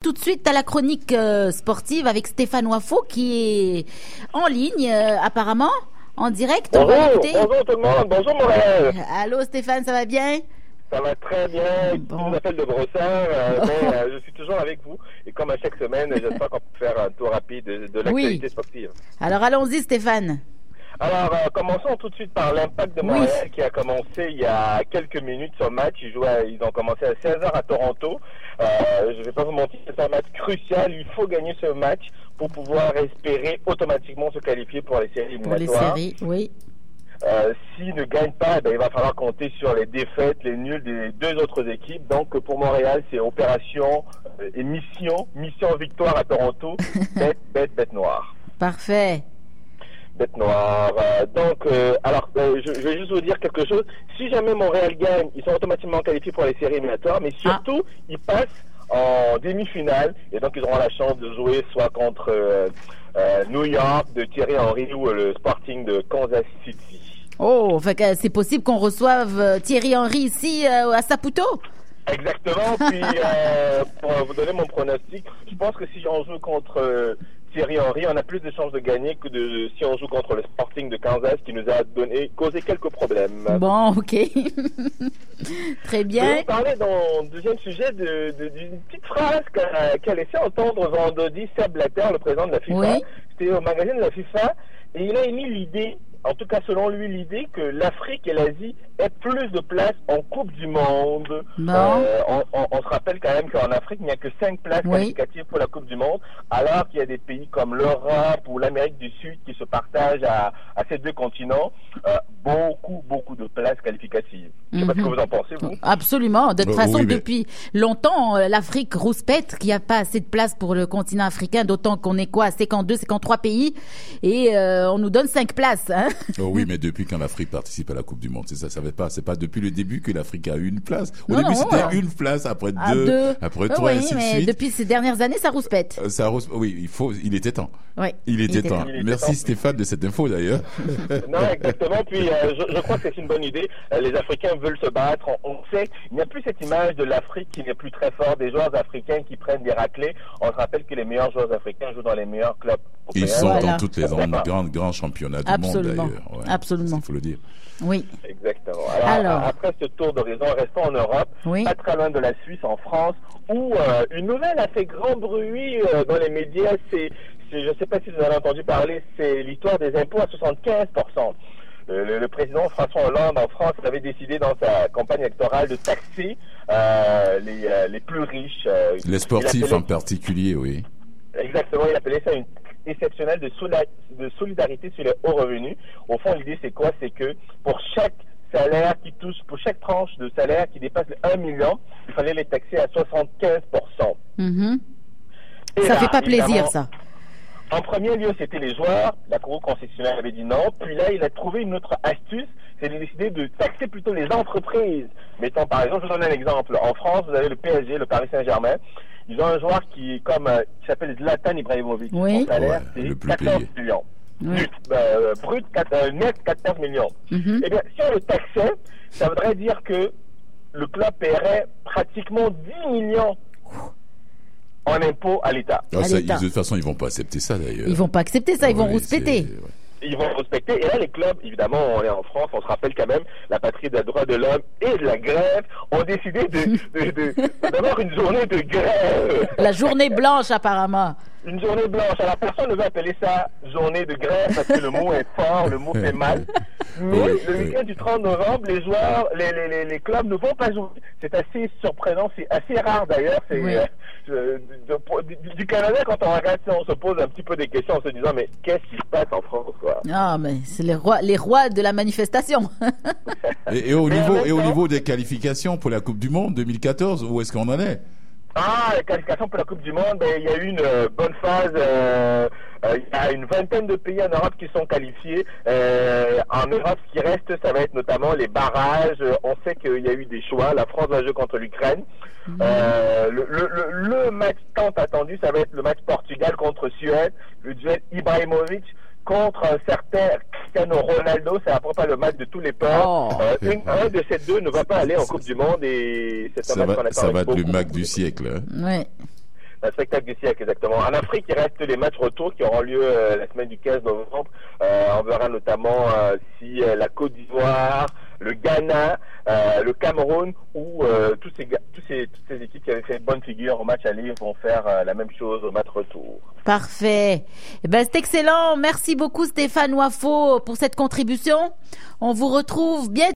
tout de suite à la chronique sportive avec Stéphane Wafo qui est en ligne apparemment, en direct. Bonjour tout le monde, bonjour Montréal. Allô Stéphane, ça va bien? Ça va très bien, je vous appelle de Brossard, mais je suis toujours avec vous et comme à chaque semaine, j'espère qu'on peut faire un tour rapide de l'actualité sportive. Alors allons-y Stéphane. Alors, commençons tout de suite par l'Impact de Montréal qui a commencé il y a quelques minutes son match. Ils ont commencé à 16h à Toronto. Je ne vais pas vous mentir, c'est un match crucial. Il faut gagner ce match pour pouvoir espérer automatiquement se qualifier pour les séries éliminatoires. Pour les séries, oui. S'ils ne gagnent pas, il va falloir compter sur les défaites, les nuls des deux autres équipes. Donc pour Montréal, c'est opération et mission victoire à Toronto. Bête noire. Parfait. Bête noire. Je vais juste vous dire quelque chose. Si jamais Montréal gagne, ils sont automatiquement qualifiés pour les séries éliminatoires, mais surtout, ils passent en demi-finale et donc ils auront la chance de jouer soit contre New York de Thierry Henry ou le Sporting de Kansas City. Oh, fait que c'est possible qu'on reçoive Thierry Henry ici à Saputo? Exactement. Puis pour vous donner mon pronostic, je pense que si on joue contre Thierry Henry, on a plus de chances de gagner que si on joue contre le Sporting de Kansas qui nous a causé quelques problèmes. Bon, ok. Très bien. Je vais vous parler dans le deuxième sujet d'une petite phrase qu'a laissé entendre vendredi Seb Blatter, le président de la FIFA. Oui. C'était au magazine de la FIFA et il a émis l'idée, en tout cas selon lui l'idée, que l'Afrique et l'Asie aient plus de place en Coupe du Monde. Non. On se rappelle quand même qu'en Afrique, il n'y a que 5 places qualificatives pour la Coupe du Monde, alors qu'il y a des pays comme l'Europe ou l'Amérique du Sud qui se partagent à ces deux continents beaucoup de places qualificatives. Je ne sais pas ce que vous en pensez, vous. Absolument. De toute façon, oui, depuis longtemps, l'Afrique rouspète qu'il n'y a pas assez de place pour le continent africain, d'autant qu'on est 52, 53 pays, et on nous donne 5 places. Hein? Oh oui, mais depuis quand l'Afrique participe à la Coupe du Monde, c'est pas depuis le début que l'Afrique a eu une place. Au début, c'était une place, après deux, après 3, et ainsi de suite. Depuis ces dernières années, ça rouspète. Oui, il était temps. Oui. Il était temps. Merci Stéphane de cette info d'ailleurs. Non, exactement. Puis je crois que c'est une bonne idée. Les Africains veulent se battre. On sait, il n'y a plus cette image de l'Afrique qui n'est plus très forte, des joueurs africains qui prennent des raclés. On se rappelle que les meilleurs joueurs africains jouent dans les meilleurs clubs européens. Ils sont dans toutes les grands championnats du monde d'ailleurs. Ouais, absolument. Il faut le dire. Oui. Exactement. Alors, après ce tour d'horizon, restons en Europe, pas très loin de la Suisse, en France, où une nouvelle a fait grand bruit dans les médias. Je ne sais pas si vous avez entendu parler, c'est l'histoire des impôts à 75%. Le président François Hollande en France avait décidé dans sa campagne électorale de taxer les plus riches. Les sportifs en particulier, oui. Exactement, il appelait ça une exceptionnelle de solidarité sur les hauts revenus. Au fond, l'idée c'est quoi? C'est que pour chaque salaire pour chaque tranche de salaire qui dépasse les 1 million, il fallait les taxer à 75%. Ça fait pas plaisir, ça. En premier lieu, c'était les joueurs. La Cour constitutionnelle avait dit non. Puis là, il a trouvé une autre astuce. C'est de décider de taxer plutôt les entreprises. Mettons, par exemple, je vous donne un exemple. En France, vous avez le PSG, le Paris Saint-Germain. Ils ont un joueur qui s'appelle Zlatan Ibrahimovic. Son salaire, c'est 14 millions. Net 14 millions. Eh bien, si on le taxait, ça voudrait dire que le club paierait pratiquement 10 millions en impôts à l'État. De toute façon, ils vont pas accepter ça d'ailleurs. Ils vont pas accepter ça, ils vont rouspéter. Ils vont respecter. Et là, les clubs, évidemment, on est en France, on se rappelle quand même, la patrie des droits de l'homme et de la grève, ont décidé d'avoir une journée de grève. La journée blanche, apparemment. Une journée blanche. Alors, personne ne veut appeler ça journée de grève parce que le mot est fort, le mot fait mal. Mais le week-end du 30 novembre, les joueurs, les clubs ne vont pas jouer. C'est assez surprenant, c'est assez rare d'ailleurs. Du Canada, quand on regarde ça, on se pose un petit peu des questions en se disant, mais qu'est-ce qui se passe en France, quoi? Ah, mais c'est les rois de la manifestation. et au niveau des qualifications pour la Coupe du Monde 2014, où est-ce qu'on en est? Les qualifications pour la Coupe du Monde, il y a eu une bonne phase. Il y a une vingtaine de pays en Europe qui sont qualifiés. En Europe, ce qui reste, ça va être notamment les barrages. On sait qu'il y a eu des choix. La France va jouer contre l'Ukraine. Le match tant attendu, ça va être le match Portugal contre Suède. Le duel Ibrahimovic contre un certain Cristiano Ronaldo. C'est à peu près le match de tous les ports. Un de ces deux ne va pas aller en Coupe du Monde et c'est un match qu'on attend. Ça va être le match du siècle. Hein. Ouais. Un spectacle du siècle, exactement. En Afrique, il reste les matchs retour qui auront lieu la semaine du 15 novembre. On verra notamment si la Côte d'Ivoire, le Ghana, le Cameroun ou toutes ces équipes qui avaient fait bonne figure au match aller vont faire la même chose au match retour. Parfait. Eh ben, c'est excellent. Merci beaucoup Stéphane Wafo pour cette contribution. On vous retrouve bientôt.